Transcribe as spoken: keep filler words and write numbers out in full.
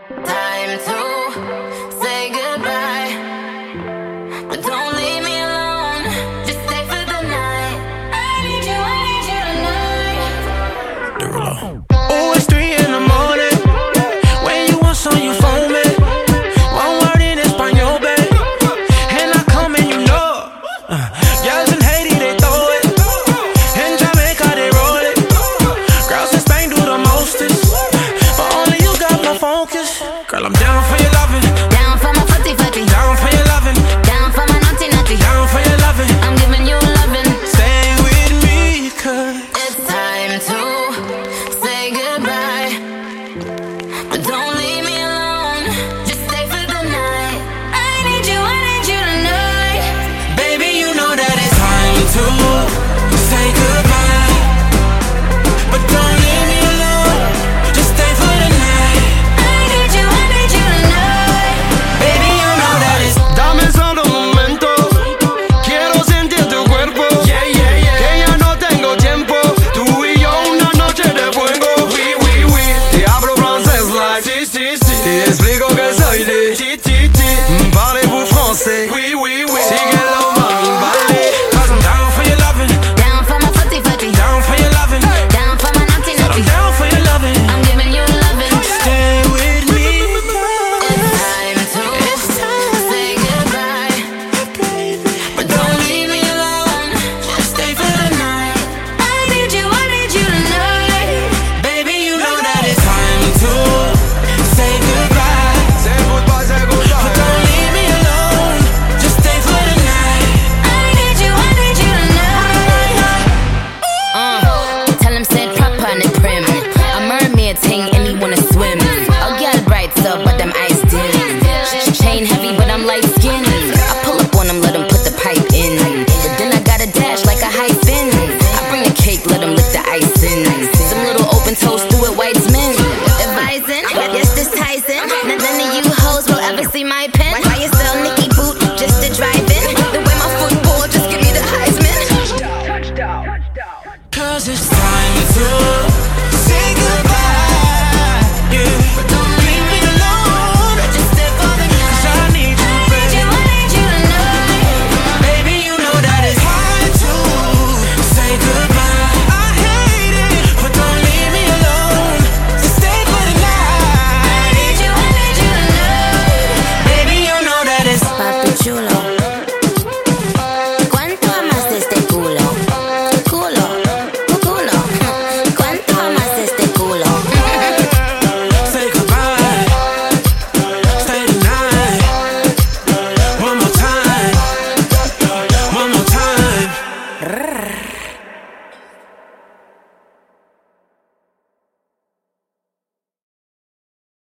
Time to say goodbye, but don't leave me alone. Just stay for the night. I need you, I need you tonight. Derulo. Oh, it's three in the morning. When you want some, you phone me. One word in Espanol, babe, and I come and you know it. Uh, girls in Haiti, they throw it. In Jamaica, they roll it. Girls in Spain do the mostest, but only you got my focus. Girl, I'm down